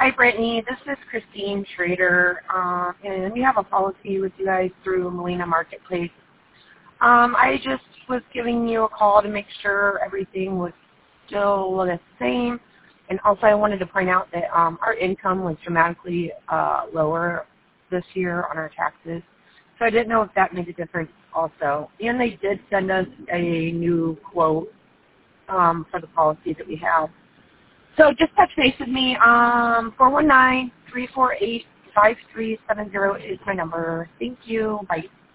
Hi, Brittany. This is Christine Schrader, and we have a policy with you guys through Molina Marketplace. I just was giving you a call to make sure everything was still the same, and also I wanted to point out that our income was dramatically lower this year on our taxes, so I didn't know if that made a difference also. And they did send us a new quote for the policy that we have. So just touch base with me. 419-348-5370 is my number. Thank you. Bye.